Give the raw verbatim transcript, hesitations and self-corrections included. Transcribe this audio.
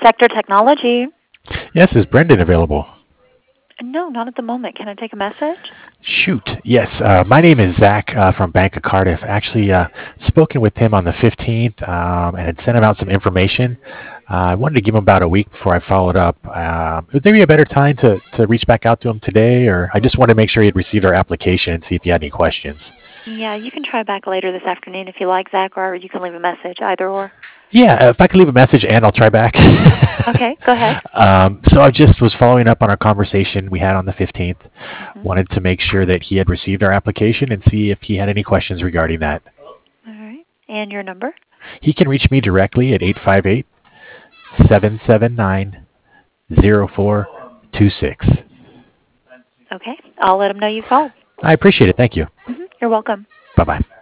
Sector Technology. Yes, is Brendan available? No, not at the moment. Can I take a message? Shoot. Yes. Uh, my name is Zach uh, from Bank of Cardiff. Actually, uh, spoken with him on the fifteenth um, and had sent him out some information. Uh, I wanted to give him about a week before I followed up. Um, would there be a better time to, to reach back out to him today? Or I just wanted to make sure he had received our application and see if he had any questions. Yeah, you can try back later this afternoon if you like, Zach, or you can leave a message, either or. Yeah, uh, if I could leave a message and I'll try back. Okay, go ahead. um, so I just was following up on our conversation we had on the fifteenth. Mm-hmm. Wanted to make sure that he had received our application and see if he had any questions regarding that. All right. And your number? He can reach me directly at eight five eight, seven seven nine, zero four two six. Okay. I'll let him know you called. I appreciate it. Thank you. Mm-hmm. You're welcome. Bye bye.